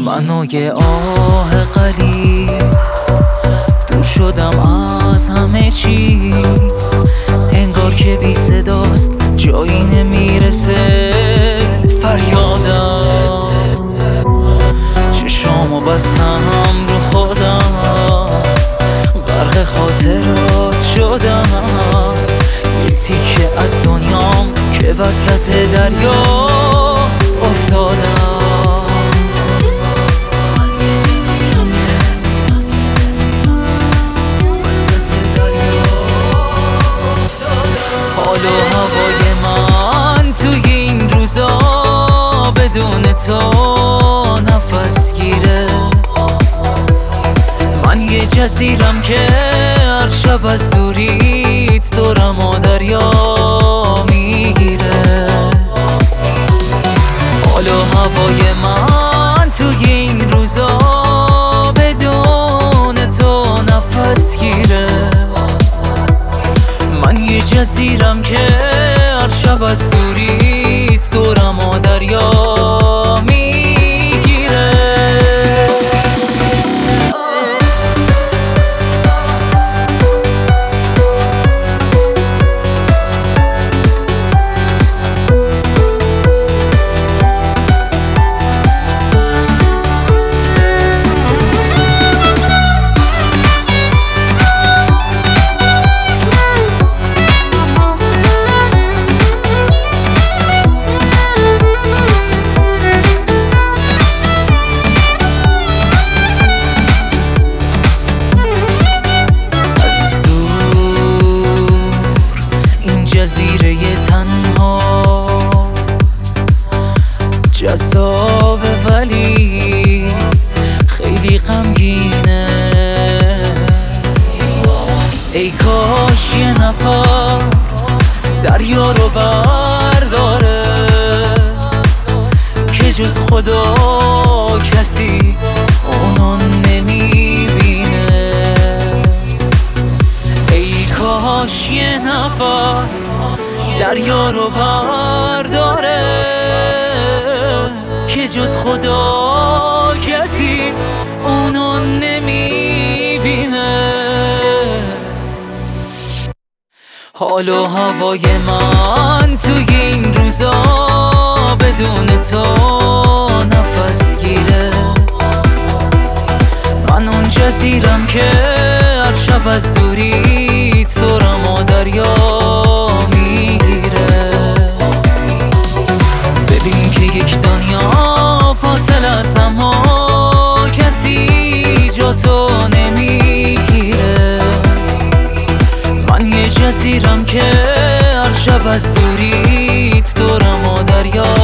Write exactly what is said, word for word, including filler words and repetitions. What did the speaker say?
منو یه آه غلیظ دور شدم از همه چیز، انگار که بی صداست جایی نمیرسه فریادم. چشامو بستم رو خودم، غرق خاطرات شدم، یه تیکه از دنیام که وسط دریا افتادم. حال و هوای من توی این روزا بدون تو نفس گیره. من یه جزیرم که هر شب از دوریت دورم و دریا میگیره. حال و هوای من توی این روزا بدون تو نفس گیره. من یه جزیرم که هر شب از دوریت دورم و دریا میگیره. جزیره تنها جذابه ولی خیلی غمگینه. ای کاش یه نفر دریا رو برداره که جز خدا کسی اونو نمیبینه. ای کاش یه نفر دریا رو برداره که جز خدا کسی اونو نمیبینه. حال و هوای من توی این روزا بدون تو نفس گیره. من اون جزیرم که هر شب از دوریت دورم و دریا میگیره. ببین که یک دنیا فاصله است اما کسی جا تو نمیگیره. من یه جزیرم که هر شب از دوریت دورم و دریا